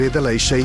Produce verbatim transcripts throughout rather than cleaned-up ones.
بدلی شي.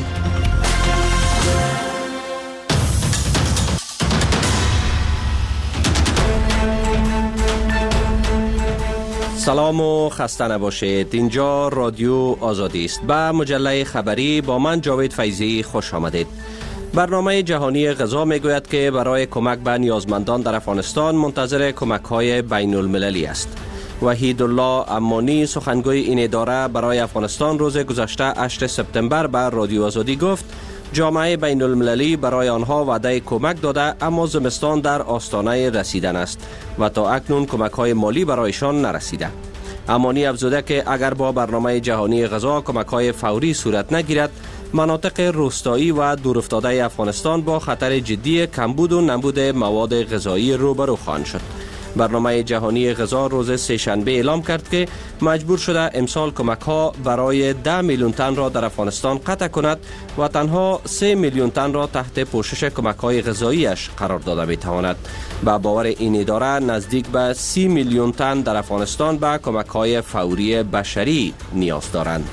سلام و خسته نباشید. اینجا رادیو آزادی است. به مجله خبری با من جاوید فیضی خوش آمدید. برنامه جهانی غذا میگوید که برای کمک به نیازمندان در افغانستان منتظر کمک‌های بین المللی است. وحید الله امانی سخنگوی این اداره برای افغانستان روز گذشته هشتم سپتامبر به رادیو آزادی گفت جامعه بین المللی برای آنها وعده کمک داده، اما زمستان در آستانه رسیدن است و تا اکنون کمک‌های مالی برایشان نرسیده. امانی افزوده که اگر با برنامه جهانی غذا کمک‌های فوری صورت نگیرد، مناطق روستایی و دورافتاده افغانستان با خطر جدی کمبود و نبود مواد غذایی روبرو خواهند شد. برنامه جهانی غذا روز سه‌شنبه اعلام کرد که مجبور شده امسال کمک‌ها برای ده میلیون تن را در افغانستان قطع کند و تنها سه میلیون تن را تحت پوشش کمک‌های غذاییش قرار داده می‌تواند. با باور این اداره نزدیک به سی میلیون تن در افغانستان به کمک‌های فوری بشری نیاز دارند.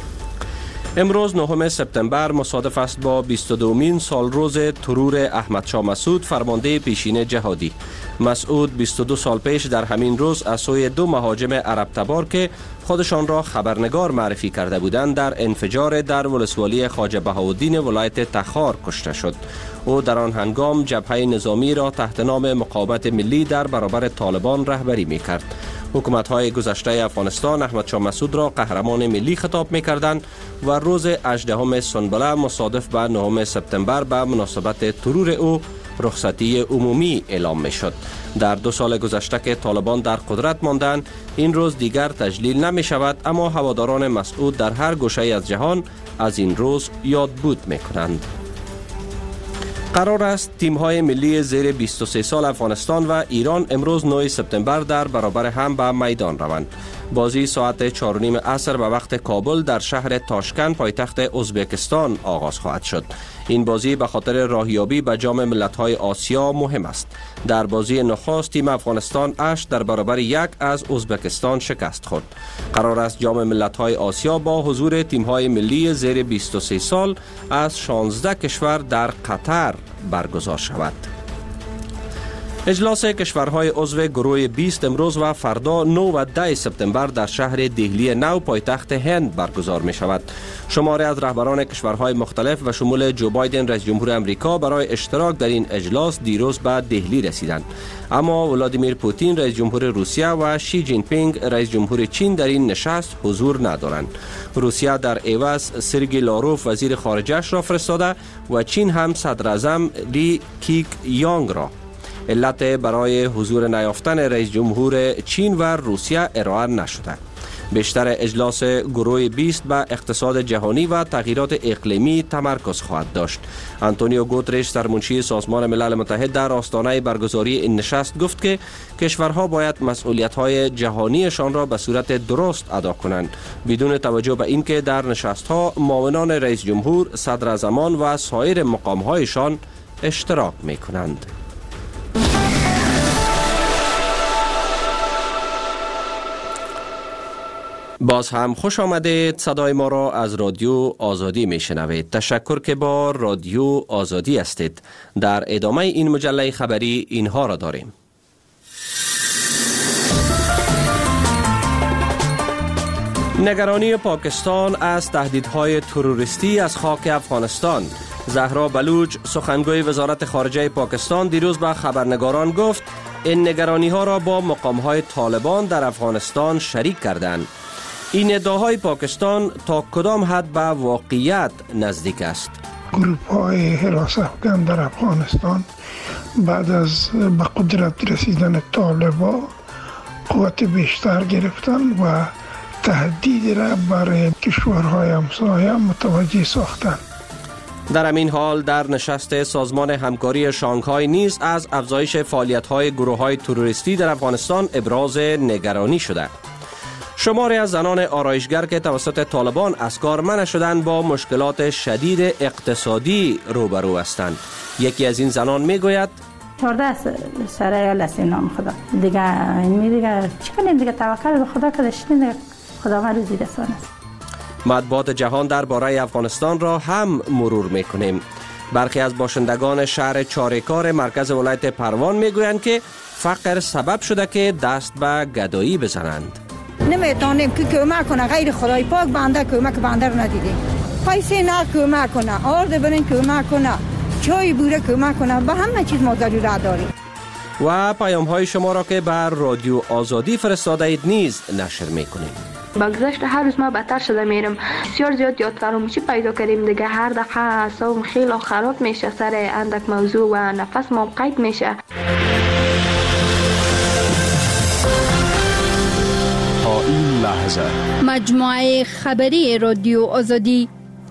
امروز نهم سپتامبر مصادف است با بیست و دومین سال روز ترور احمد شاه مسعود فرمانده پیشین جهادی. مسعود بیست و دو سال پیش در همین روز از سوی دو مهاجم عرب تبار که خودشان را خبرنگار معرفی کرده بودند در انفجار در ولسوالی خواجه بهاءالدین ولایت تخار کشته شد. او در آن هنگام جبهه نظامی را تحت نام مقاومت ملی در برابر طالبان رهبری می‌کرد. حکومت‌های گذشته افغانستان احمد شاه مسعود را قهرمان ملی خطاب می‌کردند و روز هجدهم سنبله مصادف به نهم سپتامبر به مناسبت ترور او رخصتی عمومی اعلام می‌شد. در دو سال گذشته که طالبان در قدرت ماندند، این روز دیگر تجلیل نمی‌شود، اما هواداران مسعود در هر گوشه از جهان از این روز یادبود می‌کنند. قرار است تیم‌های ملی زیر بیست و سه سال افغانستان و ایران امروز نهم سپتامبر در برابر هم به میدان روند. بازی ساعت چهار و نیم عصر به وقت کابل در شهر تاشکند پایتخت ازبکستان آغاز خواهد شد. این بازی به خاطر راهیابی به جام ملت‌های آسیا مهم است. در بازی نخست تیم افغانستان هشت در برابر یک از ازبکستان شکست خورد. قرار است جام ملت‌های آسیا با حضور تیم‌های ملی زیر بیست و سه سال از شانزده کشور در قطر برگزار شود. اجلاس کشورهای عضو گروه بیست امروز و فردا نه و ده سپتامبر در شهر دهلی نو پایتخت هند برگزار می شود. شماری از رهبران کشورهای مختلف و شمول جو بایدن رئیس جمهور امریکا برای اشتراک در این اجلاس دیروز به دهلی رسیدند. اما ولادیمیر پوتین رئیس جمهور روسیه و شی جین پینگ رئیس جمهور چین در این نشست حضور ندارند. روسیه در عوض سرگئی لاروف وزیر خارجه‌اش را فرستاده و چین هم صدر اعظم لی کیک یانگ را. علت برای حضور نیافتن رئیس جمهور چین و روسیه ارائه نشده. بیشتر اجلاس گروه بیست به اقتصاد جهانی و تغییرات اقلیمی تمرکز خواهد داشت. آنتونیو گوترش سرمنشی سازمان ملل متحد در آستانه برگزاری این نشست گفت که کشورها باید مسئولیت‌های جهانیشان را به صورت درست ادا کنند، بدون توجه به اینکه در نشست‌ها معاونان رئیس جمهور، صدراعظمان و سایر مقام‌هایشان اشتراک می‌کنند. باز هم خوش آمدید. صدای ما را از رادیو آزادی می شنوید. تشکر که با رادیو آزادی هستید. در ادامه این مجله خبری اینها را داریم. نگرانی پاکستان از تهدیدهای تروریستی از خاک افغانستان. زهرا بلوچ سخنگوی وزارت خارجه پاکستان دیروز به خبرنگاران گفت این نگرانی ها را با مقام های طالبان در افغانستان شریک کردند. این ادعاهای پاکستان تا کدام حد به واقعیت نزدیک است؟ گروپ های حراس افغان در افغانستان بعد از به قدرت رسیدن طالبان قوت بیشتر گرفتن و تهدید را برای کشورهای همسایه متوجه ساختند. در همین حال در نشست سازمان همکاری شانگهای نیز از افزایش فعالیت‌های گروه‌های تروریستی در افغانستان ابراز نگرانی شده. شماری از زنان آرایشگر که توسط طالبان از کار منع شدند با مشکلات شدید اقتصادی روبرو هستند. یکی از این زنان میگوید چهارده سره هستیم نام خدا دیگه این دیگه چی کنیم دیگه توکل به خدا که داشتیم دیگه خدا ما روزی رسان است. مطبوعات جهان درباره افغانستان را هم مرور میکنیم. برخی از باشندگان شهر چاریکار مرکز ولایت پروان میگویند که فقر سبب شده که دست به گدایی بزنند. نمیتونیم که کمک کنه، غیر خدای پاک بنده کمک بنده رو ندیدیم. پیسه نه کمک کنه، آرد برین کمک کنه، چای بوره کمک کنه، به همه چیز ما ضرورت داریم. و پیام های شما را که بر رادیو آزادی فرستاده اید نیز نشر میکنیم. با گذشت هر روز ما بدتر شده میرم. بسیار زیاد یاد فراموشی پیدا کردیم دیگه. هر دقیقه اعصابم خیلی خراب میشه سر اندک موضوع و نفس ما قید میشه. تا این لحظه مجموعه خبری رادیو آزادی.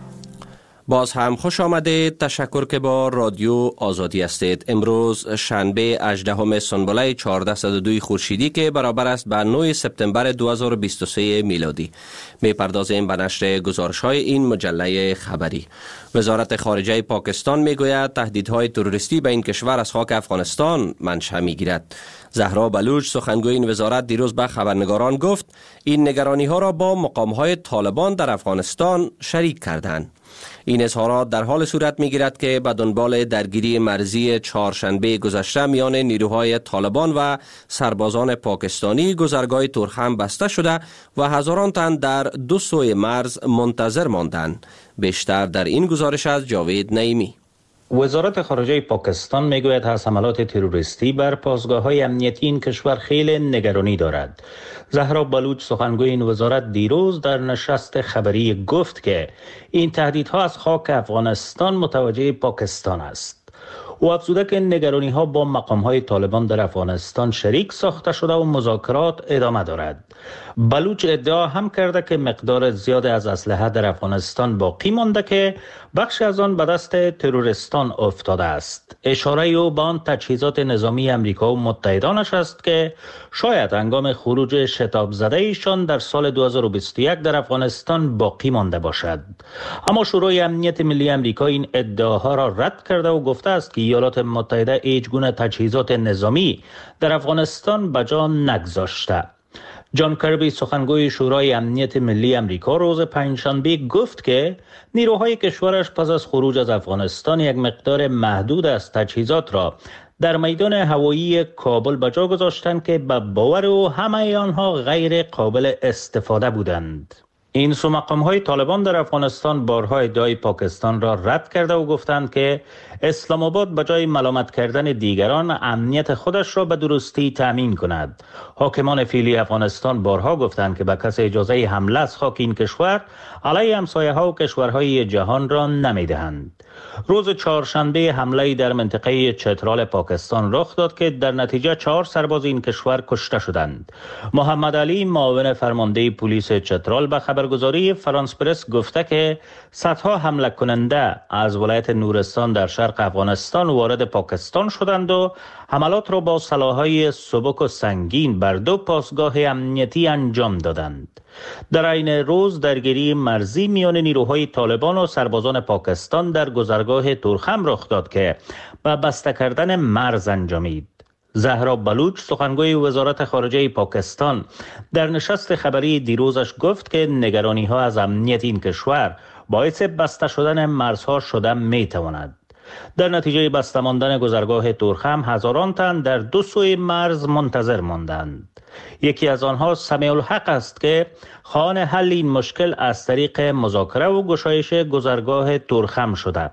باز هم خوش آمدید. تشکر که با رادیو آزادی هستید. امروز شنبه هجدهم سنبله چهارصد و دو خورشیدی که برابر است به نه سپتامبر دو هزار و بیست و سه میلادی. میپردازیم به نشر گزارش های این مجله خبری. وزارت خارجه پاکستان میگوید تهدیدهای تروریستی به این کشور از خاک افغانستان منشأ میگیرد. زهرا بلوچ سخنگوی این وزارت دیروز به خبرنگاران گفت این نگرانی ها را با مقام های طالبان در افغانستان شریک کردند. این اظهارات در حال صورت میگیرد که به دنبال درگیری مرزی چهارشنبه گذشته میان نیروهای طالبان و سربازان پاکستانی گذرگاه تورخم بسته شده و هزاران تن در دو سوی مرز منتظر ماندند. بیشتر در این گزارش از جاوید نعیمی. وزارت خارجه پاکستان میگوید از حملات تروریستی بر پاسگاه‌های امنیتی این کشور خیلی نگرانی دارد. زهرا بلوچ سخنگوی این وزارت دیروز در نشست خبری گفت که این تهدیدها از خاک افغانستان متوجه پاکستان است. او افزوده که نگرانی ها با مقام های طالبان در افغانستان شریک ساخته شده و مذاکرات ادامه دارد. بلوچ ادعا هم کرده که مقدار زیاد از اسلحه در افغانستان باقی مانده که بخش از آن به دست تروریستان افتاده است. اشاره او به آن تجهیزات نظامی امریکا و متحدانش است که شاید هنگام خروج شتاب زده ایشان در سال دو هزار و بیست و یک در افغانستان باقی مانده باشد. اما شورای امنیت ملی امریکا این ادعاها را رد کرده و گفته است که ایالات متحده هیچ گونه تجهیزات نظامی در افغانستان به جا نگذاشته. جان کربی سخنگوی شورای امنیت ملی امریکا روز پنجشنبه گفت که نیروهای کشورش پس از خروج از افغانستان یک مقدار محدود از تجهیزات را در میدان هوایی کابل به جا گذاشتند که به باور او همه آنها غیر قابل استفاده بودند. این سو مقام‌های طالبان در افغانستان بارها ادعای پاکستان را رد کرده و گفتند که اسلام آباد به جای ملامت کردن دیگران امنیت خودش را به درستی تامین کند. حاکمان فعلی افغانستان بارها گفتند که به کسی اجازه حمله از خاک این کشور علیه همسایه‌ها و کشورهای جهان را نمی‌دهند. روز چهارشنبه حمله در منطقه چترال پاکستان رخ داد که در نتیجه چهار سرباز این کشور کشته شدند. محمد علی معاون فرمانده پلیس چترال به خبرگزاری فرانس پرس گفته که صدها حمله کننده از ولایت نورستان در شرق افغانستان وارد پاکستان شدند و حملات را با سلاح‌های سبک و سنگین بر دو پاسگاه امنیتی انجام دادند. در عین روز درگیری مرزی میان نیروهای طالبان و سربازان پاکستان در گذرگاه تورخم رخ داد که با بسته کردن مرز انجامید. زهرا بلوچ سخنگوی وزارت خارجه پاکستان در نشست خبری دیروزش گفت که نگرانی ها از امنیت این کشور باعث بسته شدن مرزها شده می تواند. در نتیجه بسته ماندن گذرگاه تورخم هزاران تن در دو سوی مرز منتظر ماندند. یکی از آنها سمیع الحق است که خواهان حل این مشکل از طریق مذاکره و گشایش گذرگاه تورخم شده.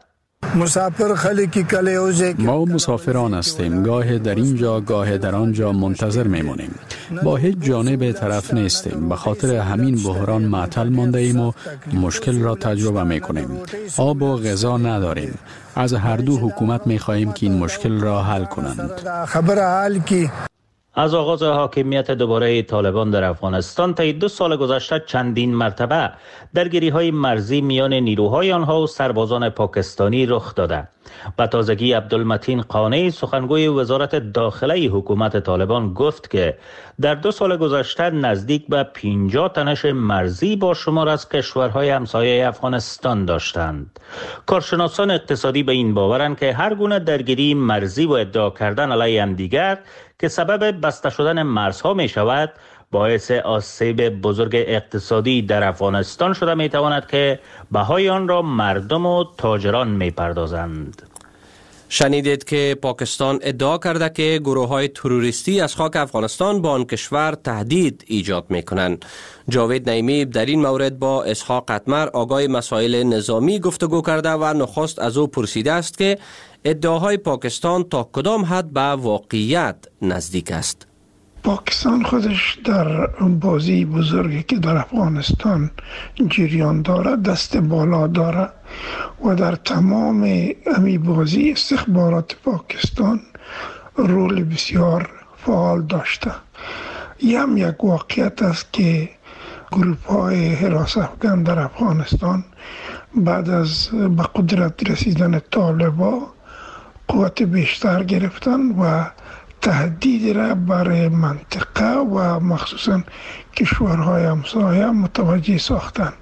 مسافر خلکی کلیوزه ما مسافران هستیم، گاه در اینجا گاه در آنجا منتظر میمونیم، با هیچ جانب طرف نیستیم. به خاطر همین بحران معطل مانده ایم و مشکل را تجربه میکنیم. آب و غذا نداریم. از هر دو حکومت میخواهیم که این مشکل را حل کنند. خبر حل کی از آغاز حاکمیت دوباره طالبان در افغانستان طی دو سال گذشته چندین مرتبه درگیری‌های مرزی میان نیروهای آنها و سربازان پاکستانی رخ داده. به تازگی عبدالمتین قانعی سخنگوی وزارت داخله حکومت طالبان گفت که در دو سال گذشته نزدیک به پنجاه تنش مرزی با شمار از کشورهای همسایه افغانستان داشتند. کارشناسان اقتصادی به این باورند که هر گونه درگیری مرزی و ادعا کردن علیه همدیگر که سبب بسته شدن مرزها می شود باعث آسیب بزرگ اقتصادی در افغانستان شده می تواند که بهای آن را مردم و تاجران می پردازند. شنیدید که پاکستان ادعا کرده که گروه های تروریستی از خاک افغانستان با آن کشور تهدید ایجاد می کنند. جاوید نعیمی در این مورد با اسحاق اتمر آگاه مسائل نظامی گفتگو کرده و نخست از او پرسیده است که ادعاهای پاکستان تا کدام حد به واقعیت نزدیک است. پاکستان خودش در بازی بزرگی که در افغانستان جریان داره دست بالا داره و در تمام امی بازی استخبارات پاکستان رول بسیار فعال داشته. یم یک واقعیت است که گروپ های حراس افغان در افغانستان بعد از به قدرت رسیدن طالبا قوت بیشتر گرفتن و تهدید را برای منطقه و مخصوصا کشورهای همسایه متوجه ساختن.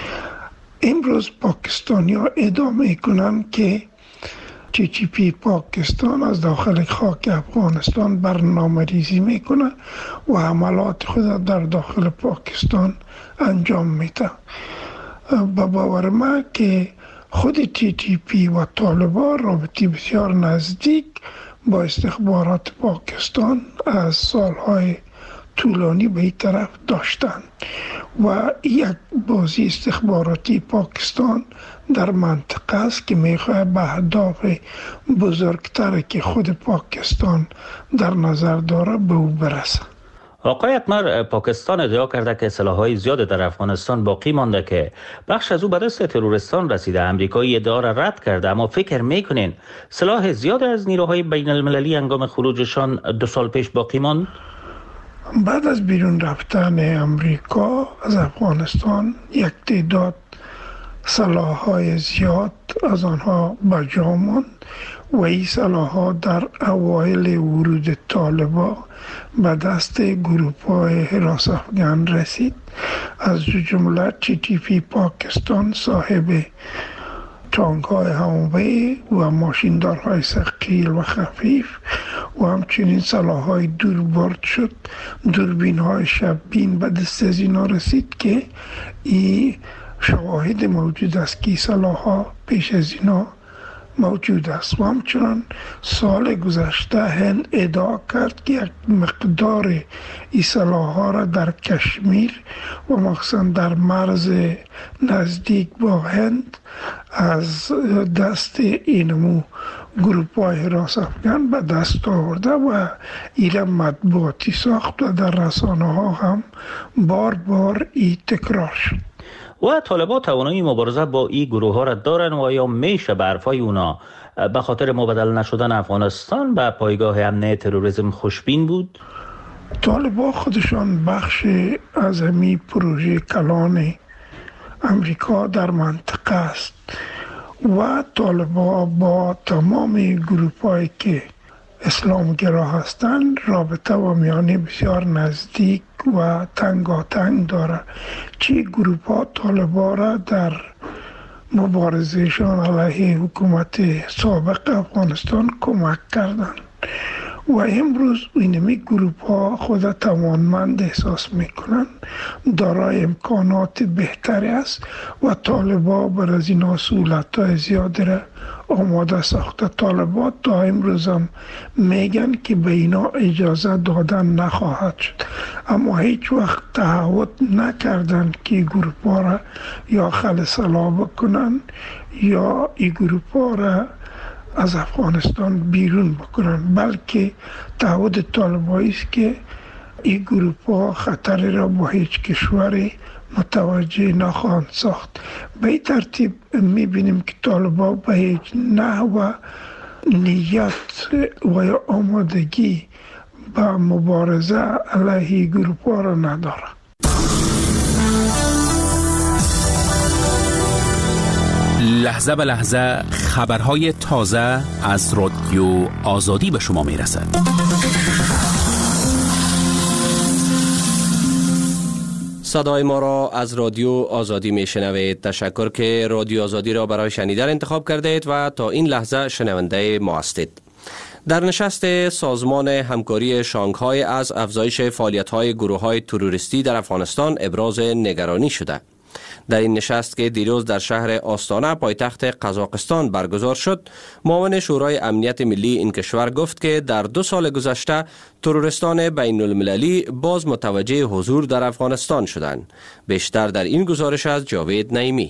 امروز پاکستانی‌ها ادعا میکنند که تی تی پی پاکستان از داخل خاک افغانستان برنامه‌ریزی میکنه و حملات خود در داخل پاکستان انجام میده. به باور من که خود تی تی پی و طالبان رابطی بسیار نزدیک با استخبارات پاکستان از سالهای طولانی به این طرف داشتند و یک بازی استخباراتی پاکستان در منطقه است که میخواه به اهداف بزرگتر که خود پاکستان در نظر داره به او برسه. آقای اتمر، پاکستان ادعا کرده که سلاح‌های زیاد در افغانستان باقی مانده که بخش از او به دست ترورستان رسیده. امریکایی ادعا را رد کرده، اما فکر میکنین سلاح زیاد از نیروهای بین المللی هنگام خروجشان دو سال پیش باقی ماند؟ بعد از بیرون رفتن امریکا از افغانستان یک تعداد سلاح‌های زیاد از آنها بجا ماند و این سلاح‌ها در اوایل ورود طالبا به دست گروه‌های حراس افغان رسید. از جمله تی تی پی پاکستان صاحب تانک‌های همواره و ماشیندارهای ثقیل و خفیف و همچنین سلاح‌های دوربرد شد، دوربین‌های شب‌بین به دست از اینا رسید که این شواهد موجود است که سلاح‌ها پیش از اینا موجود است. و همچنان سال گذشته هند ادعا کرد که یک مقدار این سلاح‌ها را در کشمیر و مخصوصا در مرز نزدیک با هند از دست اینمو گروه‌های حراس افغان به دست آورده و این مطبوعاتی ساخت و در رسانه‌ها هم بار بار این تکرار شد. و طالبان توانایی مبارزه با این گروه ها را دارن و یا میشه به حرفای اونا به خاطر مبدل نشدن افغانستان به پایگاه امنه تروریسم خوشبین بود؟ طالبان خودشان بخش از همی پروژه کلان امریکا در منطقه است و طالبان با تمام گروپ هایی که اسلامگرا هستند رابطه و میانه بسیار نزدیک و تنگاتنگ داره. چی گروپ ها طالبان را در مبارزهشان علیه حکومت سابق افغانستان کمک کردند و امروز اینمی گروپ ها خود توانمند احساس میکنند، دارای امکانات بهتری است و طالبان بر از این سهولت های زیادی را آماده ساخته. طالبان تا امروز هم میگن که به اینا اجازه دادن نخواهد شد، اما هیچ وقت تعهد نکردن که گروپ ها را یا خلع بکنن یا این گروپ ها را از افغانستان بیرون بکنن، بلکه تعهد طالبایی است که این گروپ ها خطری را با هیچ کشوری متوجه نخواهند ساخت. به این ترتیب میبینیم که طالبان به هیچ نحو نیت و یا آمادگی با مبارزه علیه گروپ ها را نداره. لحظه به لحظه خبرهای تازه از رادیو آزادی به شما می رسد. صدای ما را از رادیو آزادی می شنوید. تشکر که رادیو آزادی را برای شنیدن انتخاب کردید و تا این لحظه شنونده ما هستید. در نشست سازمان همکاری شانگهای از افزایش فعالیت‌های گروه‌های تروریستی در افغانستان ابراز نگرانی شده. در این نشست که دیروز در شهر آستانه پایتخت قزاقستان برگزار شد، معاون شورای امنیت ملی این کشور گفت که در دو سال گذشته ترورستان بین المللی باز متوجه حضور در افغانستان شدند. بیشتر در این گزارش از جاوید نعیمی.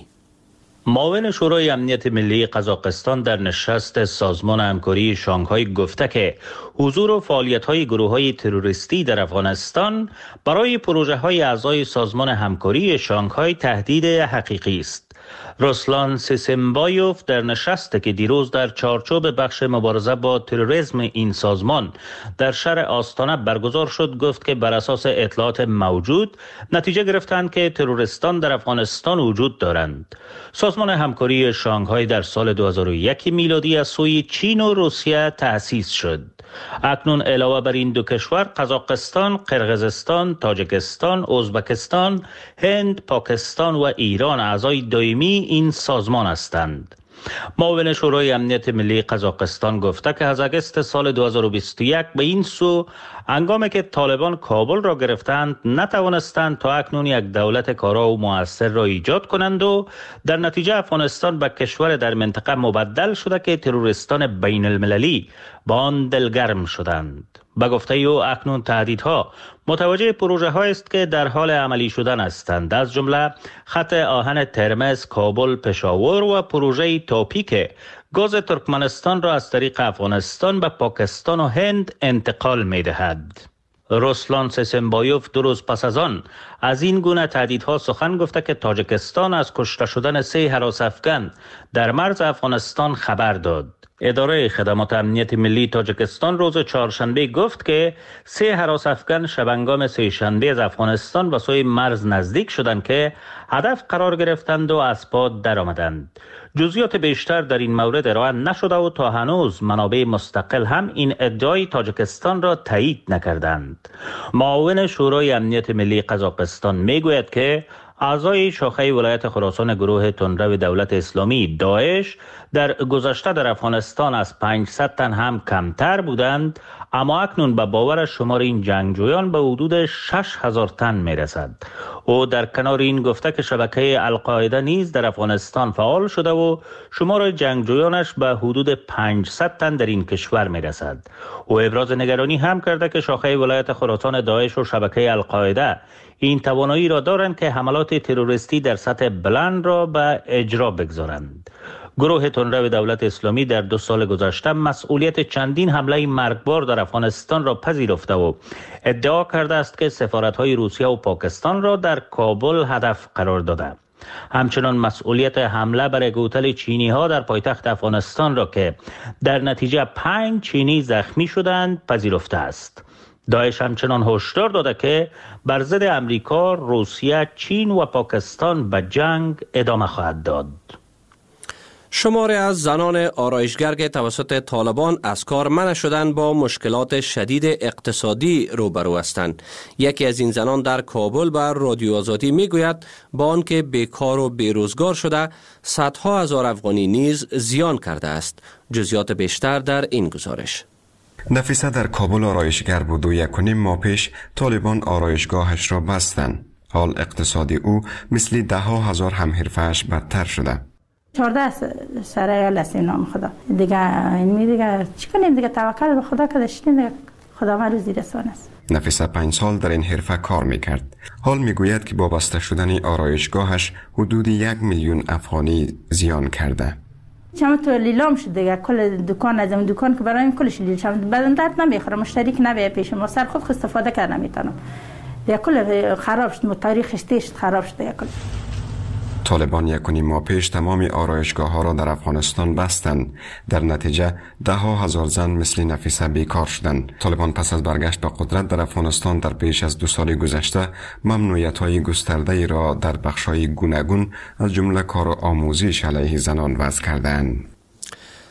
معاون شورای امنیت ملی قزاقستان در نشست سازمان همکاری شانگهای گفته که حضور و فعالیت‌های گروه‌های تروریستی در افغانستان برای پروژه‌های اعضای سازمان همکاری شانگهای تهدید حقیقی است. رسلان سیسمبایوف در نشستی که دیروز در چارچوب بخش مبارزه با تروریسم این سازمان در شهر آستانه برگزار شد گفت که بر اساس اطلاعات موجود نتیجه گرفتند که تروریستان در افغانستان وجود دارند. سازمان همکاری شانگهای در سال دو هزار و یک میلادی از سوی چین و روسیه تأسیس شد. اکنون علاوه بر این دو کشور قزاقستان، قرقیزستان، تاجیکستان، ازبکستان، هند، پاکستان و ایران اعضای دائمی این سازمان هستند. معاون شورای امنیت ملی قزاقستان گفته که از اگست سال دو هزار و بیست و یک به این سو هنگامی که طالبان کابل را گرفتند نتوانستند تا اکنون یک دولت کارا و مؤثر را ایجاد کنند و در نتیجه افغانستان به کشور در منطقه مبدل شده که تروریستان بین المللی با آن دلگرم شدند. به گفته او اکنون تهدیدها متوجه پروژه های است که در حال عملی شدن هستند، از جمله خط آهن ترمز کابل پشاور و پروژه تاپی که گاز ترکمنستان را از طریق افغانستان به پاکستان و هند انتقال می دهد. رسلان سیسمبایوف دو روز پس از آن از این گونه تهدیدها سخن گفته که تاجیکستان از کشته شدن سه هراس افغان در مرز افغانستان خبر داد. اداره خدمات امنیت ملی تاجیکستان روز چهارشنبه گفت که سه هراس افغان شبانگام سه شنبه از افغانستان به سوی مرز نزدیک شدند که هدف قرار گرفتند و از پا درآمدند. جزئیات بیشتر در این مورد ارائه نشده و تا هنوز منابع مستقل هم این ادعای تاجیکستان را تایید نکردند. معاون شورای امنیت ملی قزاقستان میگوید که اعضای شاخه ولایت خراسان گروه تندرو دولت اسلامی داعش در گذشته در افغانستان از پانصد تن هم کمتر بودند، اما اکنون به باور شمار این جنگجویان به حدود شش هزار تن می رسد. او در کنار این گفته که شبکه القاعده نیز در افغانستان فعال شده و شمار جنگجویانش به حدود پانصد تن در این کشور می رسد. او ابراز نگرانی هم کرده که شاخه ولایت خراسان داعش و شبکه القاعده این توانایی را دارند که حملات تروریستی در سطح بلند را به اجرا بگذارند. گروه تندرو دولت اسلامی در دو سال گذشته مسئولیت چندین حمله مرگبار در افغانستان را پذیرفته و ادعا کرده است که سفارت‌های روسیه و پاکستان را در کابل هدف قرار داده. همچنان مسئولیت حمله بر هتل چینی ها در پایتخت افغانستان را که در نتیجه پنج چینی زخمی شدند پذیرفته است. داعش همچنان هشدار داده که بر ضد امریکا، روسیه، چین و پاکستان به جنگ ادامه خواهد داد. شماری از زنان آرایشگر که توسط طالبان از کار منع شدند با مشکلات شدید اقتصادی روبرو هستند. یکی از این زنان در کابل بر رادیو آزادی میگوید با آنکه بیکار و بیروزگار شده صدها هزار افغانی نیز زیان کرده است. جزئیات بیشتر در این گزارش. نفیسه در کابل آرایشگر بود و یک و نیم ماه پیش طالبان آرایشگاهش را بستند. حال اقتصادی او مثل ده ها هزار همحرفه‌اش بدتر شده. چهارده سرایال است نام خدا دیگه این می دیگه چی کنیم دیگه توکل به خدا که داشتیم دیگه خدا ما روزی رسان است. نفیسه پنج سال در این حرفه کار میکرد. حال میگوید که با بسته شدن آرایشگاهش حدود یک میلیون افغانی زیان کرده. چما تو لیلام شد دیگه کل دکان از اون دکان که برایم کلش لیل شد بدن درد نمیخوره مشتری که نبیه پیش ما سر خوب استفاده کردن نمیتونم دیگه کل خراب شد تاریخش تیش خراب شد دیگه کل. طالبان یک و نیم ماه پیش تمام آرایشگاه ها را در افغانستان بستند. در نتیجه ده ها هزار زن مثل نفیسه بیکار شدند. طالبان پس از برگشت به قدرت در افغانستان در پیش از دو سال گذشته ممنوعیت های گسترده ای را در بخش های گوناگون از جمله کار آموزیش علیه زنان وضع کردند.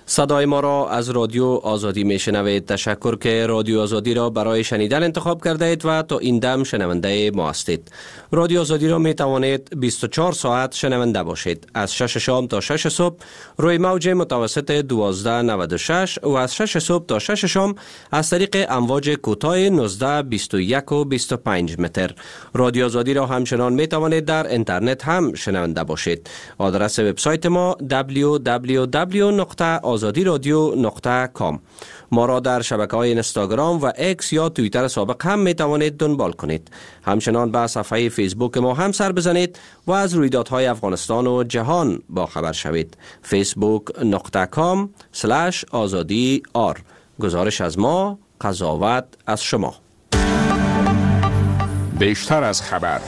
صدای ما را از رادیو آزادی میشنوید. تشکر که رادیو آزادی را برای شنیدن انتخاب کرده اید و تا این دم شنونده ما هستید. رادیو آزادی را می توانید بیست و چهار ساعت شنونده باشید. از شش شام تا شش صبح روی موج متوسط دوازده نود و شش و از شش صبح تا شش شام از طریق امواج کوتاه نوزده بیست و یک و بیست و پنج متر. رادیو آزادی را همچنان می توانید در اینترنت هم شنونده باشید. آدرس وبسایت ما دبلیو دبلیو دبلیو نقطه آزادی رادیو نقطه کام. ما را در شبکه‌های اینستاگرام و اکس یا توییتر سابق هم می توانید دنبال کنید. همچنان به صفحه فیسبوک ما هم سر بزنید و از رویدادهای افغانستان و جهان با خبر شوید. فیسبوک نقطه کام سلش آزادی آر. گزارش از ما، قضاوت از شما. بیشتر از خبر.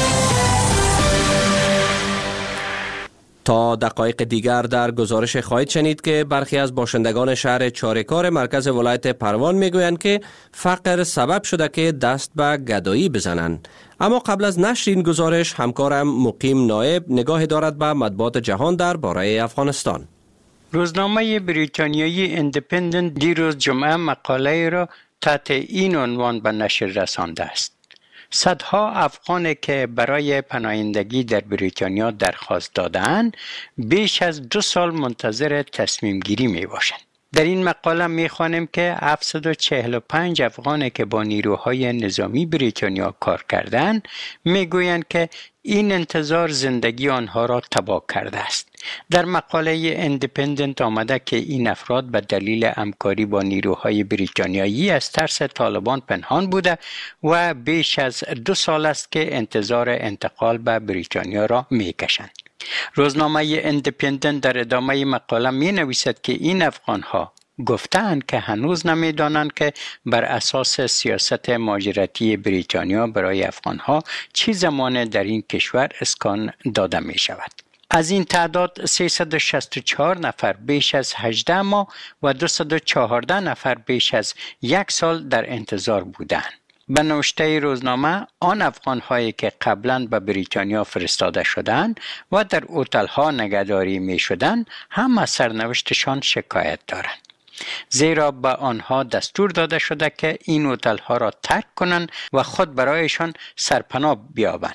تا دقایق دیگر در گزارش خواهید شنید که برخی از باشندگان شهر چاره‌کار مرکز ولایت پروان میگویند که فقر سبب شده که دست به گدایی بزنند. اما قبل از نشر این گزارش همکارم مقیم نایب نگاه دارد به مطبوعات جهان درباره افغانستان. روزنامه بریتانیایی ایندیپندنت دیروز جمعه مقاله را تحت این عنوان به نشر رسانده است: صدها افغانی که برای پناهندگی در بریتانیا درخواست دادند بیش از دو سال منتظر تصمیم گیری می باشند. در این مقاله می خوانیم که هفتصد و چهل و پنج افغانی که با نیروهای نظامی بریتانیا کار کردند می گویند که این انتظار زندگی آنها را تباه کرده است. در مقاله ایندیپندنت آمده که این افراد به دلیل همکاری با نیروهای بریتانیایی از ترس طالبان پنهان بوده و بیش از دو سال است که انتظار انتقال به بریتانیا را می کشند. روزنامه ایندیپندنت در ادامه مقاله می نویسد که این افغانها گفتند که هنوز نمی دانند که بر اساس سیاست مهاجرتی بریتانیا برای افغانها چه زمان در این کشور اسکان داده می شود. از این تعداد سیصد و شصت و چهار نفر بیش از هجده ماه و دویست و چهارده نفر بیش از یک سال در انتظار بودند. به نوشته روزنامه، آن افغان‌هایی که قبلاً به بریتانیا فرستاده شدند و در هتل‌ها نگهداری می‌شدند هم از سرنوشتشان شکایت دارند، زیرا به آنها دستور داده شده که این هتل‌ها را ترک کنند و خود برایشان سرپناه بیابند.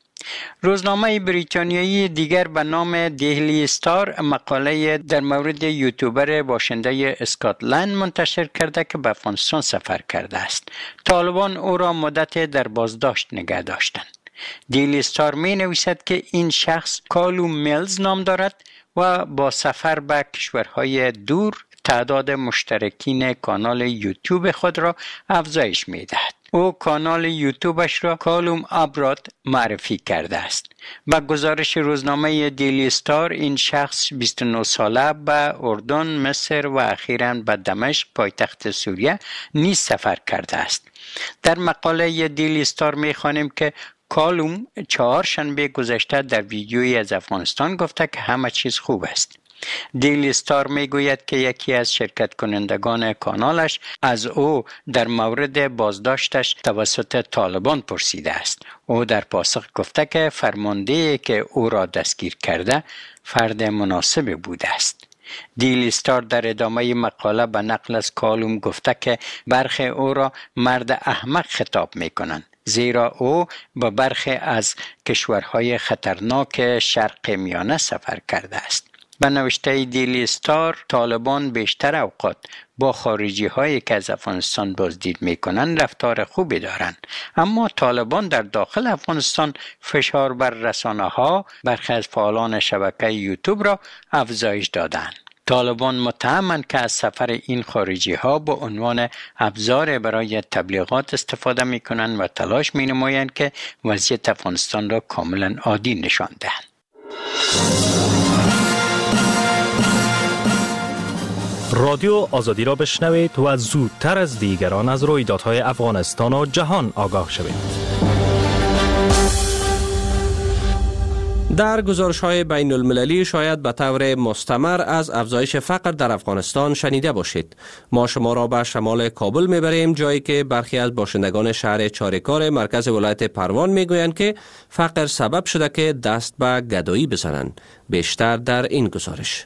روزنامه بریتانیایی دیگر به نام دیلی استار مقاله در مورد یوتیوبر باشنده اسکاتلند منتشر کرده که به افغانستان سفر کرده است. طالبان او را مدت در بازداشت نگه داشتند. دیلی استار می نویسد که این شخص کالوم میلز نام دارد و با سفر به کشورهای دور تعداد مشترکین کانال یوتیوب خود را افزایش می دهد. او کانال یوتیوبش را کالوم ابراد معرفی کرده است. با گزارش روزنامه دیلی استار، این شخص بیست و نه ساله به اردن، مصر و اخیراً به دمشق پایتخت سوریه نیز سفر کرده است. در مقاله دیلی استار می خوانیم که کالوم چهارشنبه گذشته در ویدیویی از افغانستان گفته که همه چیز خوب است. دیلی استار می گوید که یکی از شرکت کنندگان کانالش از او در مورد بازداشتش توسط طالبان پرسیده است. او در پاسخ گفته که فرماندهی که او را دستگیر کرده فرد مناسب بوده است. دیلی استار در ادامه مقاله به نقل از کالوم گفته که برخی او را مرد احمق خطاب می کنند، زیرا او به برخی از کشورهای خطرناک شرق میانه سفر کرده است. به نوشته دیلی استار، طالبان بیشتر اوقات با خارجی هایی که از افغانستان بازدید می کنند رفتار خوبی دارند، اما طالبان در داخل افغانستان فشار بر رسانه ها، برخی از فعالان شبکه یوتیوب را افزایش دادند. طالبان متهمند که از سفر این خارجی ها با عنوان ابزار برای تبلیغات استفاده می کنند و تلاش می نمایند که وضعیت افغانستان را کاملا عادی نشان دهند. رادیو آزادی را بشنوید و زودتر از دیگران از رویدادهای افغانستان و جهان آگاه شوید. در گزارش‌های بین المللی شاید به طور مستمر از افزایش فقر در افغانستان شنیده باشید. ما شما را به شمال کابل میبریم، جایی که برخی از باشندگان شهر چاره‌کار مرکز ولایت پروان میگویند که فقر سبب شده که دست به گدایی بزنند. بیشتر در این گزارش.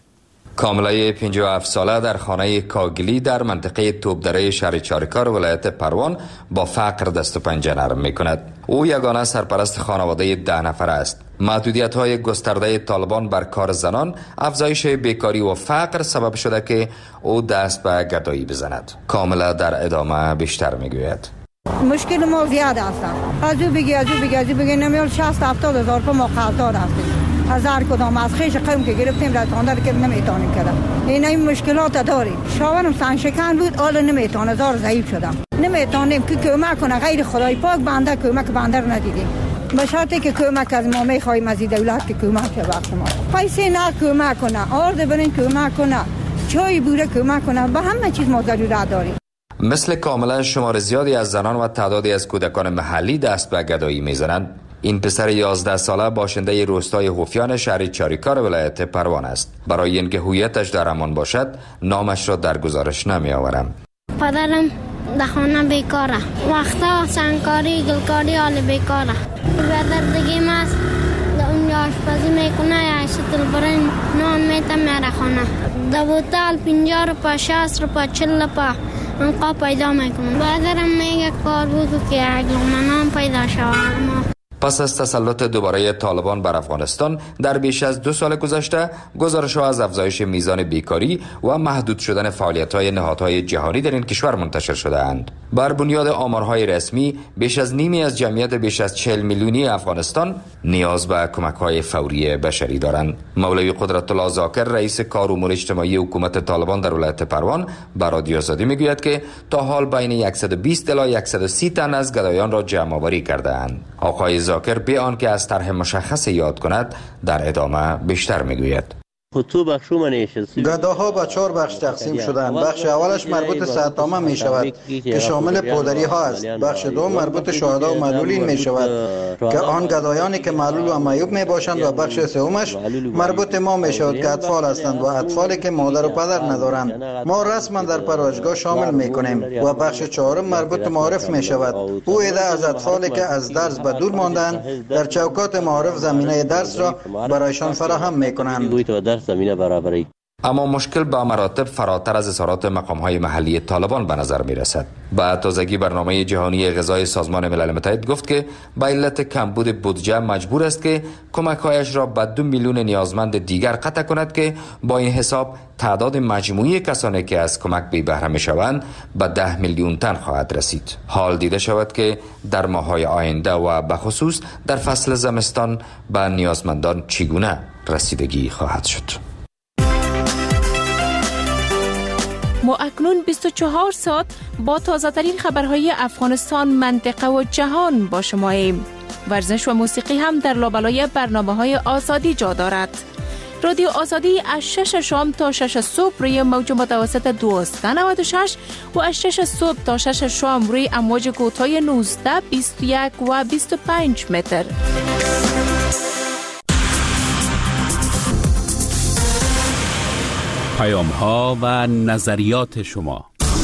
کاملای پنجاه و هفت ساله در خانه کاگلی در منطقه توپدره شهر چاریکار ولایت پروان با فقر دست و پنجه نرم می کند. او یگانه سرپرست خانواده ده نفره است. محدودیت های گسترده طالبان بر کار زنان، افزایش بیکاری و فقر سبب شده که او دست به گدایی بزند. کاملا در ادامه بیشتر می گوید. مشکل ما زیاد است. از او بگی از او بگی از او بگی نمیال شصت هفتاد هزار تا ما قرضدار هستیم. از هر کدام از خیش قوم که گرفتیم رسانده که نمیتونیم کردم. این این مشکلات داریم. شاورم سن شکن بود حالا نمیتونه زار ضعیف شدم. نمیتونیم که کمک کنه غیر خدای پاک بنده کمک بنده رو ندیدیم. به شرطی که کمک از ما میخوایم از دولت که کمک کنه وقت ما. پیسه نه کمک کنه، آرد برین کمک کنه، چای بوره کمک کنه، به همه چیز ما ضرورت داریم. مثل کاملا شمار زیادی از زنان و تعدادی از کودکان محلی دست به گدایی میزنند. این پسر یازده ساله باشنده روستای هوفیان شهر چاریکار ولایت پروان است. برای اینکه هویتش در امان باشد نامش را در گزارش نمی آورم. پدرم در خانه بیکاره، وقتا سنگکاری گلکاری حال بیکاره. برادر دیگه ماست اونجا آشپزی میکنه، شتل برنج نان میته میره خانه. در بوتل پنجاه روپا شصت روپا چل روپا انقا پیدا میکنم. برادرم میگه کار بگو که اگلومنان پیدا شود. پس از تسلط دوباره طالبان بر افغانستان در بیش از دو سال گذشته، گزارش‌ها از افزایش میزان بیکاری و محدود شدن فعالیت‌های نهادهای جهانی در این کشور منتشر شده‌اند. بر بنیاد آمارهای رسمی، بیش از نیمی از جمعیت بیش از چهل میلیونی افغانستان نیاز به کمک‌های فوری بشری دارند. مولوی قدرت الله زاکر، رئیس کار امور اجتماعی حکومت طالبان در ولایت پروان، به رادیو آزادی میگوید که تا حال بین صد و بیست الی صد و سی تن از گدایان را جمع‌آوری کرده‌اند. آقای زاکر بی آنکه از طرح مشخص یاد کند در ادامه بیشتر میگوید. گداها به چهار بخش تقسیم شدند. بخش اولش مربوط صحت‌نامه می شود که شامل پودری ها است. بخش دوم مربوط شهدا و معلولین می شود که آن گدایانی که معلول و معیوب می باشند و بخش سومش مربوط ما می شود که اطفال هستند و اطفالی که مادر و پدر ندارند. ما رسما در پرورشگاه شامل می کنیم و بخش چهارم مربوط معارف می شود. او ایده از اطفالی که از درس به دور ماندند در چوکات معارف زمینه درس را برایشان فراهم می کنند. زمینه برابری. اما مشکل به مراتب فراتر از اظهارات مقام‌های محلی طالبان به نظر می‌رسد. با تازگی برنامه جهانی غذای سازمان ملل متحد گفت که به علت کمبود بودجه مجبور است که کمک‌هایش را به دو میلیون نیازمند دیگر قطع کند که با این حساب تعداد مجموعی کسانی که از کمک بی بهره می‌شوند به ده میلیون تن خواهد رسید. حال دیده شود که در ماه‌های آینده و به خصوص در فصل زمستان به نیازمندان چگونه رسیدگی خواهد شد. ما اکنون بیست و چهار ساعت با تازه ترین خبرهای افغانستان، منطقه و جهان با شماییم. ورزش و موسیقی هم در لابلای برنامه‌های آزادی جا دارد. رادیو آزادی از شش شام تا شش صبح روی موج متوسط دویست و نود و شش و از شش صبح تا شش شام روی امواج کوتاه نوزده، بیست و یک و بیست و پنج متر. پیام ها و نظریات شما.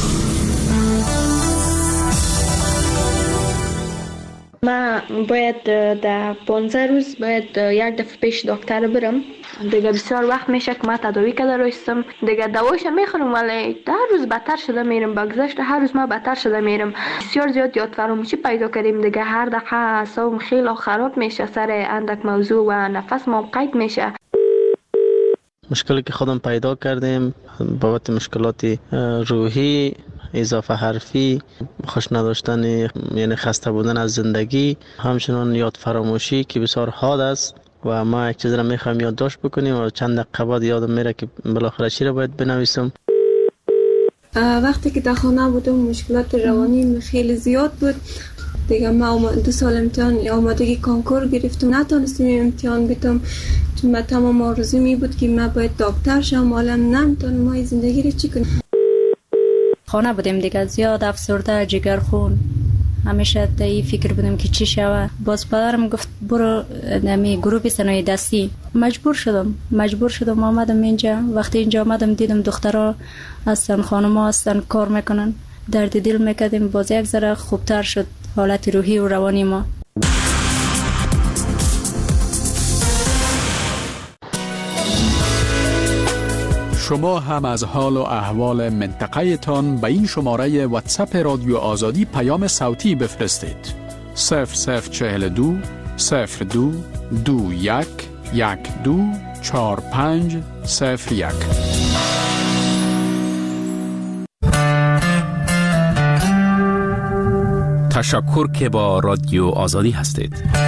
من باید در پانزده روز باید یک دفعه پیش دکتر برم. دیگه بسیار وقت میشه که من تداوی کرده رایستم. دیگه دوایش میخورم ولی در روز بدتر شده میرم. بگذشت هر روز من بدتر شده میرم. بسیار زیاد یاد فراموشی پیدا کردیم. دیگه هر دقیقه اعصابم خیلی خراب میشه سر اندک موضوع و نفس ما قید میشه. مشکلی که خودم پیدا کردیم بابت مشکلات روحی، اضافه حرفی، خوش نداشتن یعنی خسته بودن از زندگی، همچنان یاد فراموشی که بسیار حاد است و ما یک چیز را میخوایم یادداشت بکنیم و چند دقیقه بعد یادم میره که بالاخره چی را باید بنویسم. وقتی که در خانه بودم مشکلات روانی خیلی زیاد بود. دیگه ما دو سال امتحان آمادگی کنکور گرفتم، نتونستم امتحان بدم چون من تمام آرزوم می بود که من باید دکتر شم، حالا نمیتونم ما زندگی رو چی کنم. خانه بودیم دیگه، زیاد افسرده، جگرخون، همیشه تا این فکر بودم که چی شود. باز پدرم گفت برو نمی گروه صنایع دستی. مجبور شدم مجبور شدم آمدم اینجا. وقتی اینجا آمدم دیدم دخترها هستن، خانم‌ها هستن، کار میکنن، درد دل میکردیم. باز یک ذره خوبتر شد حالت روحی و روانی ما. شما هم از حال و احوال منطقه تان به این شماره واتساپ رادیو آزادی پیام صوتی بفرستید. صفر صفر چهل دو صفر دو دو یک یک دو چار پنج صفر یک. تشکر که با رادیو آزادی هستید.